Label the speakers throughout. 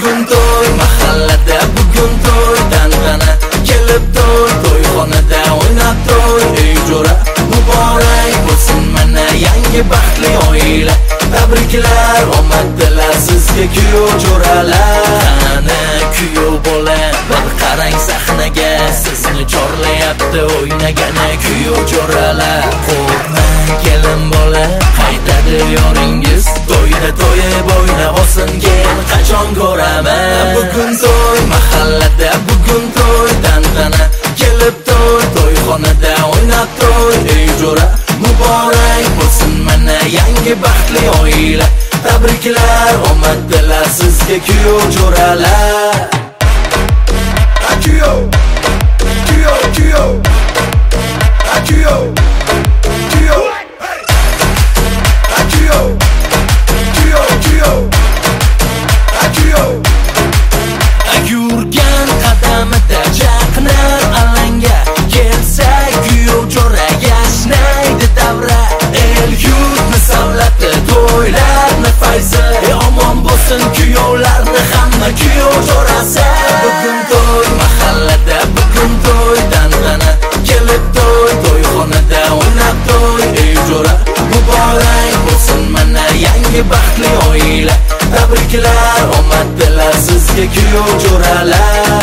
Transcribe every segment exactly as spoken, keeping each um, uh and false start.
Speaker 1: bugun to'y, mahallada bugun to'y, tantana kelib to'y, to'yxonada o'ynab to'y. Ey jo'ra, muborak bo'lsin mana yangi baxtli oila. Tabriklar, omad dilar sizga kuyov jo'ralar. Qani kuyov bola, bir qarang sahnaga, sizni chorlayapti o'ynagani kuyov jo'ralar. Qo'rqmang kelin bola, qaytadi yoringiz, to'yda to'yib o'yna olsin keyin qachon ko'raman. Bugun to'y, mahallada bugun to'y, tantana kelib to'y, to'yxonada o'ynab to'y. Ey jo'ra, muborak bo'lsin mana yangi baxtli oila. Tabriklar, omad dilar sizga kuyov jo'ralar. Kuyov, kuyov, kuyov, kuyov, kuyov, kuyov, kuyov, kuyov, kuyov. Yurgan qadamida chaqnar alanga, kelsa kuyov jo'ra yashnaydi davra. El yurtni savlati, to'ylarni fayzi, omon bo'lsin kuyovlarni hamma kuyov jo'rasi. Bugun to'y, mahallada bugun to'y, tantana kelib to'y, to'yxonada o'ynab to'y. Ey jo'ra, muborak bo'lsin mana yangi baxtli oila. Tabriklar, omad dilar sizga kuyov jo'ralar.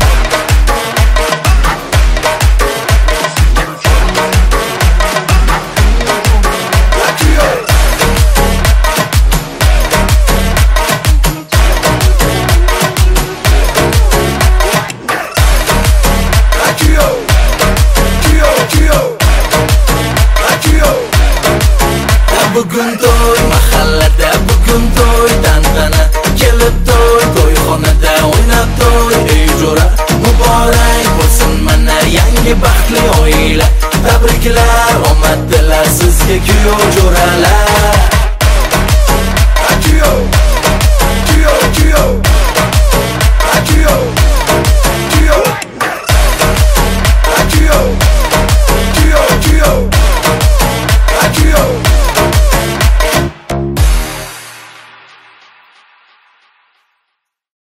Speaker 1: Bugun to'y, mahallada bugun to'y, tantana kelib to'y, to'yxonada o'ynab to'y. Ey jo'ra, muborak bo'lsin mana yangi baxtli oila. Tabriklar, omad dilar sizga kuyov jo'ralar.